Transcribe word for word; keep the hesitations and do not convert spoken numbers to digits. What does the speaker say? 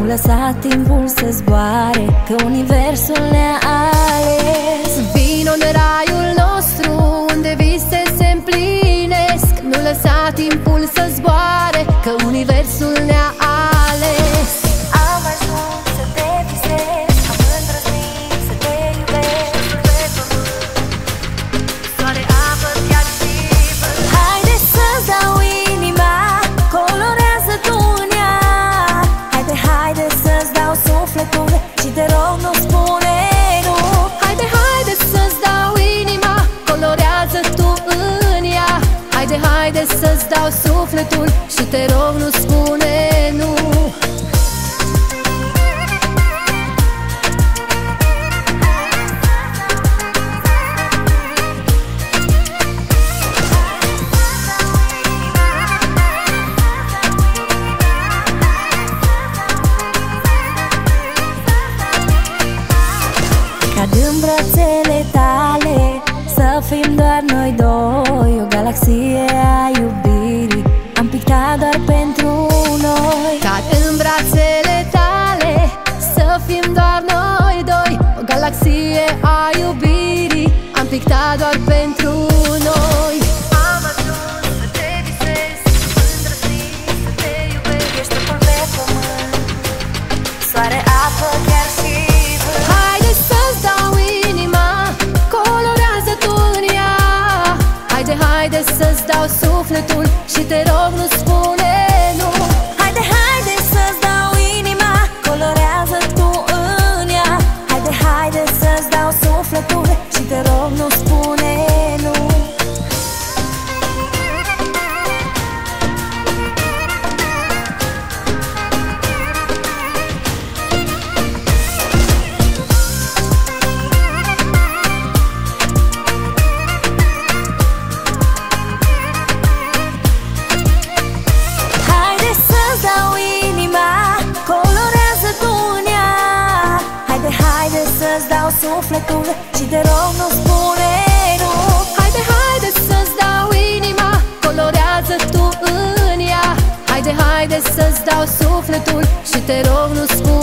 lăsa timpul să zboare, că universul ne-a ales. Vino în raiul nostru, unde vise se împlinesc. Nu lăsa timpul să zboare, că universul ne-a ales. Am ajuns să te visez, am îndrăznit să te iubesc. Soare, apă, chiar și vânt. Haide să-ți dau inima, colorează tu în ea. Haide, haide să-ți dau sufletul și te rog nu spune nu. Haide, haide să-ți dau inima, colorează tu în ea. Haide, haide să-ți dau sufletul și te rog nu spune nu. Cad în brațele tale, să fim doar noi doi. O galaxie a iubirii am pictat doar pentru noi. Cad în brațele tale, să fim doar noi doi. O galaxie a iubirii am pictat doar pentru noi. Am ajuns să te visez, îndrăznit să te iubesc. Ești totul pe pământ, soare, apă, chiar și vânt. Haide să-ți dau inima, colorează tu în ea. Haide, haide să-ți dau sufletul și te rog nu spune nu. Haide, haide să-ți dau inima, colorează tu în ea. Haide, haide să-ți dau sufletul și te rog nu spune nu. Haide să-ți dau inima, colorează tu în ea. Haide, haide să-ți dau sufletul și te rog nu spune nu. Haide, haide să-ți dau inima, colorează tu în ea. Haide, haide să-ți dau sufletul și te rog nu spune